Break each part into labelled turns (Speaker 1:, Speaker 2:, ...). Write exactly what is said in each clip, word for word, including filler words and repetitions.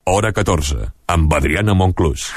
Speaker 1: Hora catorze, amb Adriana Monclús.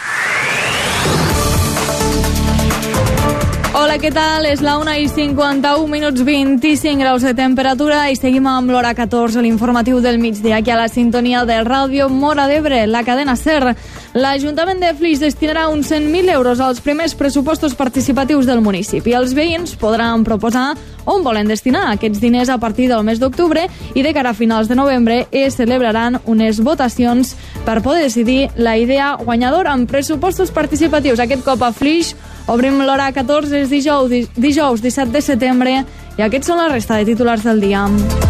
Speaker 2: Hola, què tal? És la una i cinquanta-u minuts, vint-i-cinc graus de temperatura i seguim amb l'hora catorze, l'informatiu del migdia, aquí a la sintonia de Ràdio Móra d'Ebre, la cadena SER. L'Ajuntament de Flix destinarà uns cent mil euros als primers pressupostos participatius del municipi. Els veïns podran proposar on volen destinar aquests diners a partir del mes d'octubre i de cara a finals de novembre es celebraran unes votacions per poder decidir la idea guanyadora en pressupostos participatius. Aquest cop a Flix obrim l'hora catorze, és dijous, dijous disset de setembre i aquests són la resta de titulars del dia.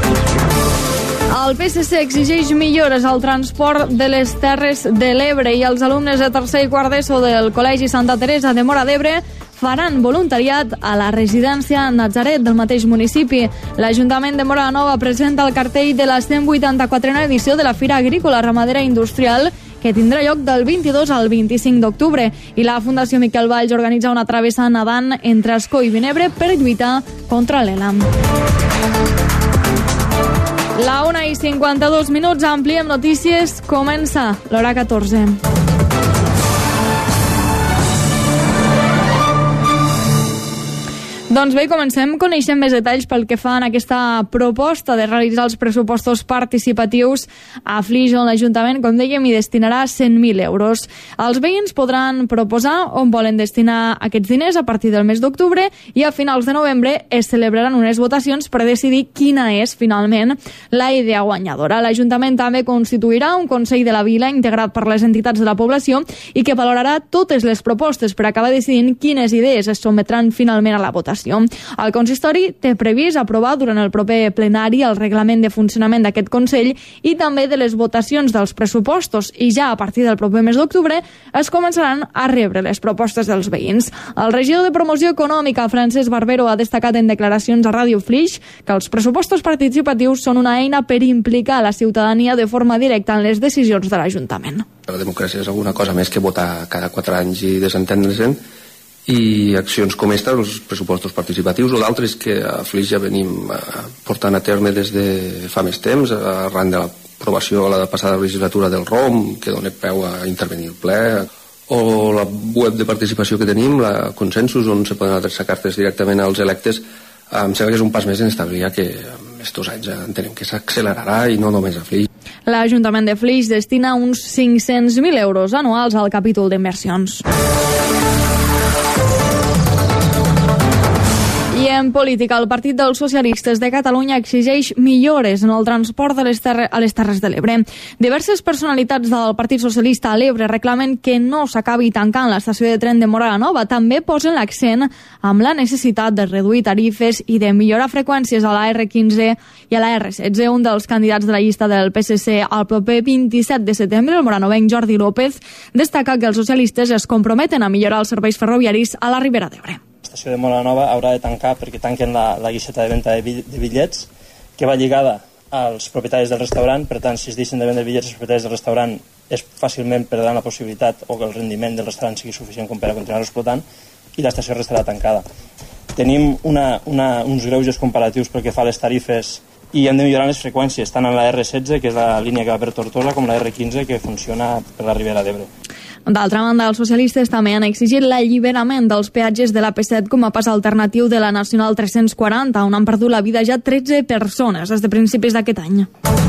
Speaker 2: El P S C exigeix millores al transport de les Terres de l'Ebre i els alumnes de tercer i quart d'ESO del Col·legi Santa Teresa de Móra d'Ebre faran voluntariat a la residència Natzaret del mateix municipi. L'Ajuntament de Móra la Nova presenta el cartell de la cent vuitanta-quatrena edició de la Fira Agrícola Ramadera Industrial que tindrà lloc del vint-i-dos al vint-i-cinc d'octubre, i la Fundació Miquel Valls organitza una travessa nedant entre Ascó i Vinebre per lluitar contra l'E L A M. La una i cinquanta-dos minuts, ampliem notícies, comença l'hora catorze. Doncs bé, comencem coneixent més detalls pel que fa en aquesta proposta de realitzar els pressupostos participatius a Flix, on l'Ajuntament, com dèiem, hi destinarà cent mil euros. Els veïns podran proposar on volen destinar aquests diners a partir del mes d'octubre i a finals de novembre es celebraran unes votacions per decidir quina és, finalment, la idea guanyadora. L'Ajuntament també constituirà un Consell de la Vila integrat per les entitats de la població i que valorarà totes les propostes per acabar decidint quines idees es sotmetran finalment a la votació. El consistori té previst aprovar durant el proper plenari el reglament de funcionament d'aquest Consell i també de les votacions dels pressupostos, i ja a partir del proper mes d'octubre es començaran a rebre les propostes dels veïns. El regidor de Promoció Econòmica, Francesc Barbero, ha destacat en declaracions a Ràdio Flix que els pressupostos participatius són una eina per implicar a la ciutadania de forma directa en les decisions de l'Ajuntament.
Speaker 3: La democràcia és alguna cosa més que votar cada quatre anys i desentendre-se'n, i accions com esta, els pressupostos participatius, o l'altre és que a Flix ja venim portant a terme des de fa més temps, arran de l'aprovació a la passada legislatura del R O M, que dona peu a intervenir el ple, o la web de participació que tenim, la Consensus, on se poden adreçar cartes directament als electes. Em sembla que és un pas més en establir que estos anys entenem que s'accelerarà i no només a Flix.
Speaker 2: L'Ajuntament de Flix destina uns cinc-cents mil euros anuals al capítol d'inversions. I en política, el Partit dels Socialistes de Catalunya exigeix millores en el transport de les terres, a les Terres de l'Ebre. Diverses personalitats del Partit Socialista a l'Ebre reclamen que no s'acabi tancant l'estació de tren de Móra la Nova. També posen l'accent amb la necessitat de reduir tarifes i de millorar freqüències a la erre quinze i a la erre setze. Un dels candidats de la llista del P S C al proper vint-i-set de setembre, el moranovenc Jordi López, destaca que els socialistes es comprometen a millorar els serveis ferroviaris a la Ribera d'Ebre.
Speaker 4: L'estació de Móra la Nova haurà de tancar perquè tanquen la, la guixeta de venda de, de bitllets, que va lligada als propietaris del restaurant. Per tant, si es deixen de vendre bitllets als propietaris del restaurant, és fàcilment perdran la possibilitat o que el rendiment del restaurant sigui suficient com per a continuar explotant, i l'estació restarà tancada. Tenim una, una, uns greuges comparatius pel que fa a les tarifes i hem de millorar les freqüències, tant en la erre setze, que és la línia que va per Tortosa, com la erre quinze, que funciona per la Ribera d'Ebre.
Speaker 2: D'altra banda, els socialistes també han exigit l'alliberament dels peatges de l'A P set com a pas alternatiu de la Nacional tres-cents quaranta, on han perdut la vida ja tretze persones des de principis d'aquest any.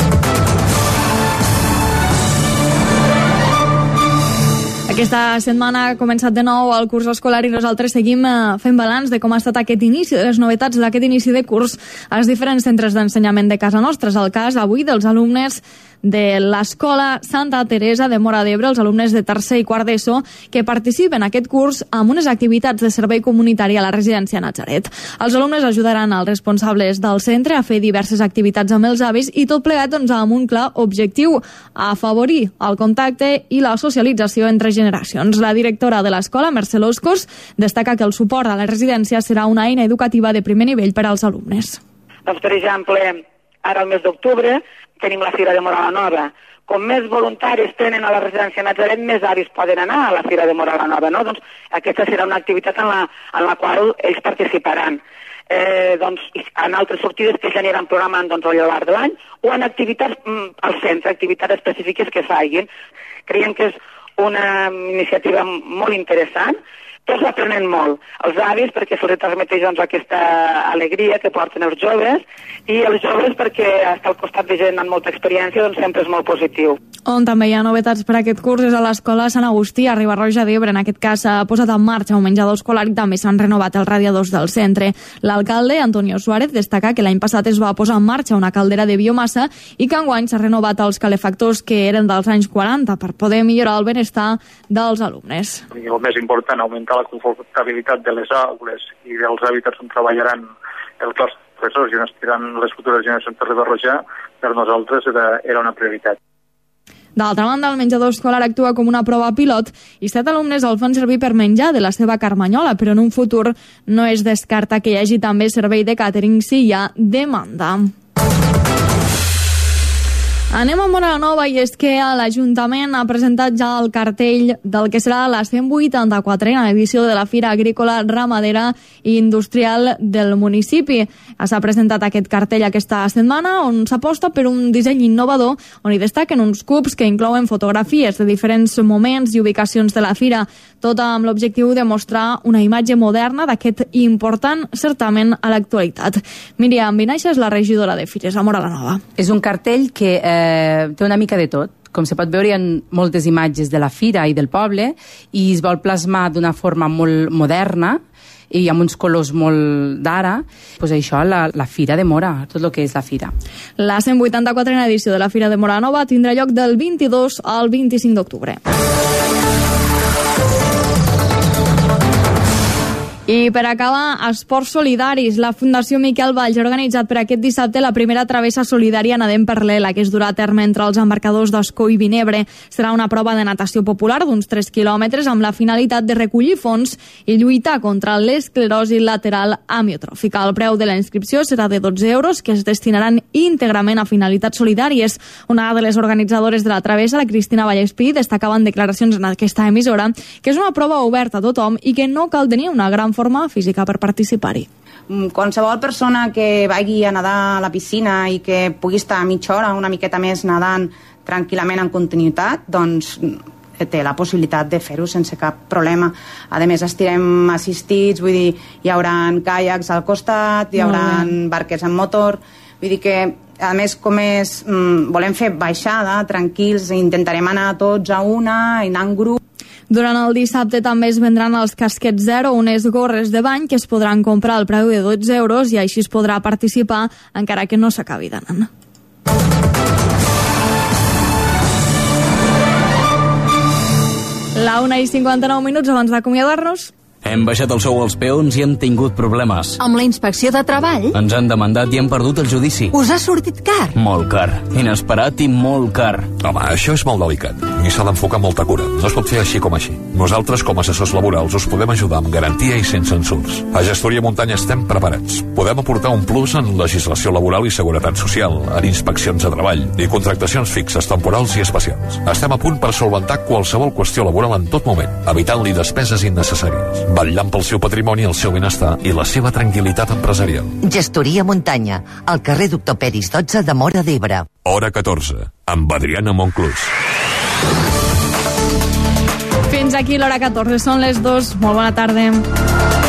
Speaker 2: Aquesta setmana ha començat de nou el curs escolar i nosaltres seguim fent balanç de com ha estat aquest inici, de les novetats d'aquest inici de curs als diferents centres d'ensenyament de casa nostra. És el cas avui dels alumnes de l'Escola Santa Teresa de Móra d'Ebre, els alumnes de tercer i quart d'ESO, que participen en aquest curs amb unes activitats de servei comunitari a la residència Natzaret. Els alumnes ajudaran als responsables del centre a fer diverses activitats amb els avis i tot plegat doncs, amb un clar objectiu, a afavorir el contacte i la socialització entre generacions. La directora de l'escola, Mercè Loscos, destaca que el suport a la residència serà una eina educativa de primer nivell per als alumnes.
Speaker 5: Doncs, per exemple, ara al mes d'octubre tenim la Fira de Móra la Nova. Com més voluntaris tenen a la residència Natzaret, més avis poden anar a la Fira de Móra la Nova, no? Doncs aquesta serà una activitat en la, en la qual ells participaran. eh, doncs, en altres sortides que ja aniran programant doncs, al llarg de l'any, o en activitats mm, al centre, activitats específiques que facin. Creiem que és una iniciativa molt interessant. Tots aprenen molt, els avis perquè se'ls transmeteix doncs, aquesta alegria que porten els joves, i els joves perquè estar al costat de gent amb molta experiència doncs, sempre és molt positiu.
Speaker 2: On també hi ha novetats per aquest curs és a l'Escola Sant Agustí, a Riba-roja d'Ebre. En aquest cas s'ha posat en marxa un menjador escolar i també s'han renovat els radiadors del centre. L'alcalde, Antonio Suárez, destaca que l'any passat es va posar en marxa una caldera de biomassa i que enguany s'ha renovat els calefactors que eren dels anys quaranta per poder millorar el benestar dels alumnes.
Speaker 6: I el més important, augmentar la confortabilitat de les aules i dels hàbitats on treballaran el cos de professors i on estiran les futures generacions de Riba-roja, per nosaltres era, era una prioritat.
Speaker 2: D'altra banda, el menjador escolar actua com una prova pilot i set alumnes el fan servir per menjar de la seva carmanyola, però en un futur no es descarta que hi hagi també servei de càtering si hi ha demanda. Anem a Móra la Nova, i és que l'Ajuntament ha presentat ja el cartell del que serà la cent vuitanta-quatrena edició de la Fira Agrícola, Ramadera i Industrial del municipi. S'ha presentat aquest cartell aquesta setmana, on s'aposta per un disseny innovador, on hi destaquen uns cubs que inclouen fotografies de diferents moments i ubicacions de la fira, tot amb l'objectiu de mostrar una imatge moderna d'aquest important certament a l'actualitat. Míriam Vinaixa és la regidora de Fires a Móra la Nova.
Speaker 7: És un cartell que eh, té una mica de tot. Com se pot veure, hi ha moltes imatges de la fira i del poble i es vol plasmar d'una forma molt moderna i amb uns colors molt d'ara. Pues això, la, la Fira de Móra, tot el que és la fira.
Speaker 2: La cent vuitanta-quatrena edició de la Fira de Móra la Nova tindrà lloc del vint-i-dos al vint-i-cinc d'octubre. I per acabar, esports solidaris. La Fundació Miquel Valls ha organitzat per aquest dissabte la primera travessa solidària Nadem per l'Ela, que es durà a terme entre els embarcadors d'Ascó i Vinebre. Serà una prova de natació popular d'uns tres quilòmetres amb la finalitat de recollir fons i lluitar contra l'esclerosi lateral amiotròfica. El preu de la inscripció serà de dotze euros, que es destinaran íntegrament a finalitats solidàries. Una de les organitzadores de la travessa, la Cristina Vallespí, destacava en declaracions en aquesta emissora que és una prova oberta a tothom i que no cal tenir una gran forma física per participar-hi.
Speaker 8: Qualsevol persona que vagi a nedar a la piscina i que pugui estar mitja hora, una miqueta més nedant tranquil·lament en continuïtat, doncs té la possibilitat de fer-ho sense cap problema. A més, estirem assistits, vull dir, hi haurà caiacs al costat, hi haurà barques amb motor, vull dir que a més, com és, volem fer baixada, tranquils, intentarem anar tots a una, anar en grup.
Speaker 2: Durant el dissabte també es vendran els casquets zero, unes gorres de bany que es podran comprar al preu de dotze euros i així es podrà participar encara que no s'acabi d'anant. La una i cinquanta-nou minuts abans d'acomiadar-nos.
Speaker 9: Hem baixat el sou als peons i hem tingut problemes.
Speaker 10: Amb la inspecció de treball?
Speaker 9: Ens han demandat i hem perdut el judici.
Speaker 10: Us ha sortit car?
Speaker 9: Molt car. Inesperat i molt car.
Speaker 1: Home, això és molt delicat i s'ha d'enfocar amb molta cura. No es pot fer així com així. Nosaltres, com a assessors laborals, us podem ajudar amb garantia i sense ensurs. A Gestoria Muntanya estem preparats. Podem aportar un plus en legislació laboral i seguretat social, en inspeccions de treball i contractacions fixes, temporals i especials. Estem a punt per solventar qualsevol qüestió laboral en tot moment, evitant-li despeses innecessàries, vetllant pel seu patrimoni, el seu benestar i la seva tranquil·litat empresarial.
Speaker 11: Gestoria Muntanya, al carrer Doctor Peris dotze de Móra d'Ebre.
Speaker 1: Hora catorze, amb Adriana Monclús.
Speaker 2: Fins aquí l'hora catorze, són les dues. Molt bona tarda.